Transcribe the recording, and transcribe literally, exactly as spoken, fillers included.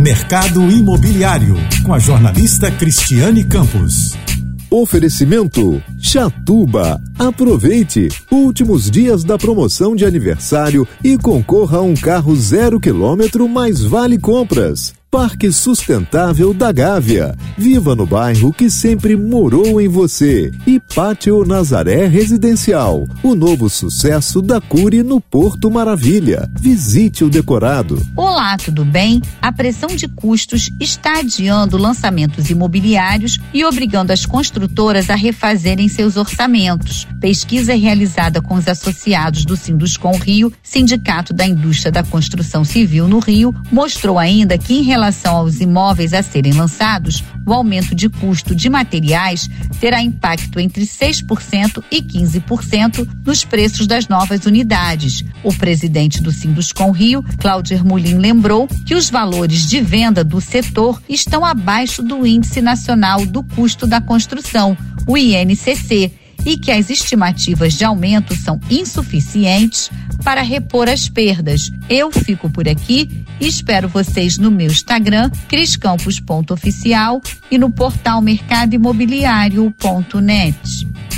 Mercado Imobiliário, com a jornalista Cristiane Campos. Oferecimento Chatuba. Aproveite últimos dias da promoção de aniversário e concorra a um carro zero quilômetro mais vale compras. Parque Sustentável da Gávea. Viva no bairro que sempre morou em você. E Pátio Nazaré Residencial. O novo sucesso da Cury no Porto Maravilha. Visite o decorado. Olá, tudo bem? A pressão de custos está adiando lançamentos imobiliários e obrigando as construtoras a refazerem seus orçamentos. Pesquisa realizada com os associados do Sinduscom Rio, Sindicato da Indústria da Construção Civil no Rio, mostrou ainda que em relação aos imóveis a serem lançados, o aumento de custo de materiais terá impacto entre seis por cento e quinze por cento nos preços das novas unidades. O presidente do Sinduscom Rio, Cláudio Hermolin, lembrou que os valores de venda do setor estão abaixo do Índice Nacional do Custo da Construção, o I N C C, e que as estimativas de aumento são insuficientes para repor as perdas. Eu fico por aqui e espero vocês no meu Instagram, cris campos ponto oficial, e no portal mercado imobiliário ponto net.